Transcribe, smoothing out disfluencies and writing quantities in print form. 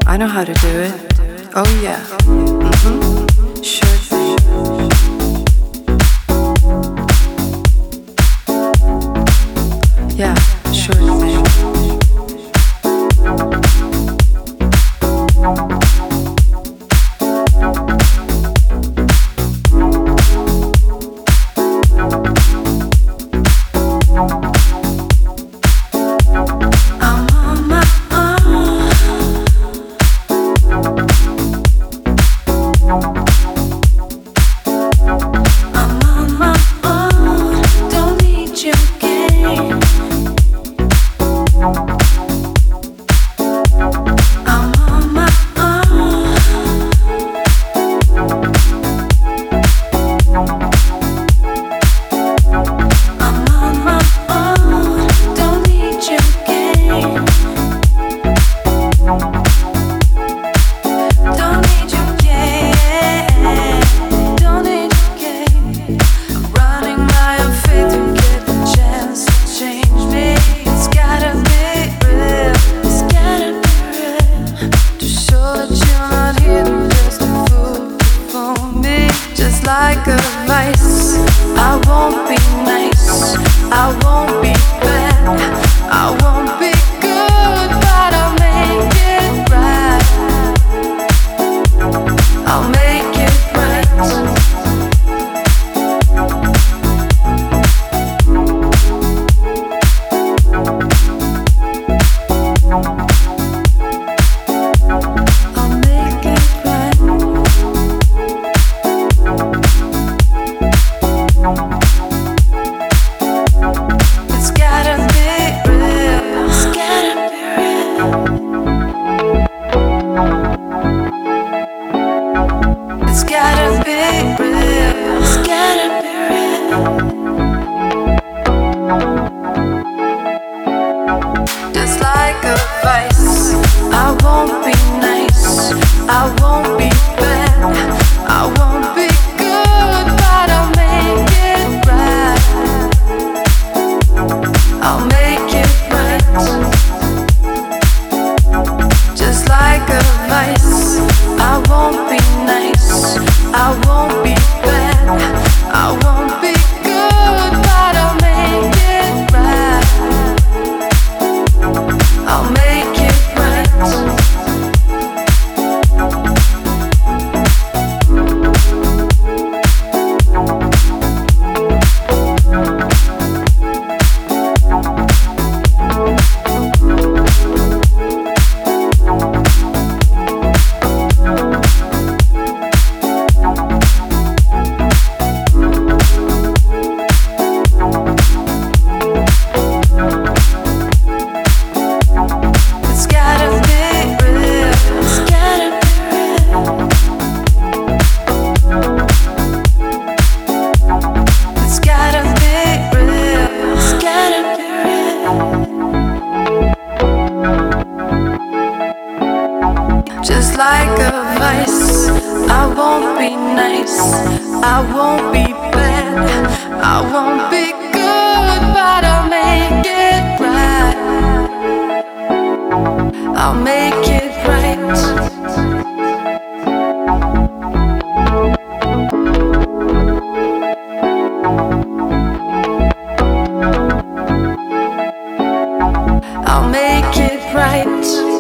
I know how to do it. Oh yeah. Sure thing. Yeah, sure thing. Like a vice, I won't be nice, I won't be bad, I won't be good, but I'll make it right. I'll make it right. I'll make it right. It's gotta be real. It's gotta be real. It's gotta be real. It's gotta be real. Just like a vice, I won't be nice, I won't be bad, I won't be good, but I'll make it right. I'll make it right. Just like a vice, I won't be nice, I won't be bad, I won't be good, but I'll make it right. I'll make it right. It's gotta be real. It's gotta be real. It's gotta be real. It's gotta be real. Just like a vice, I won't be nice, I won't be bad, I won't be good, but I'll make it right. I'll make it right. I'll make it right.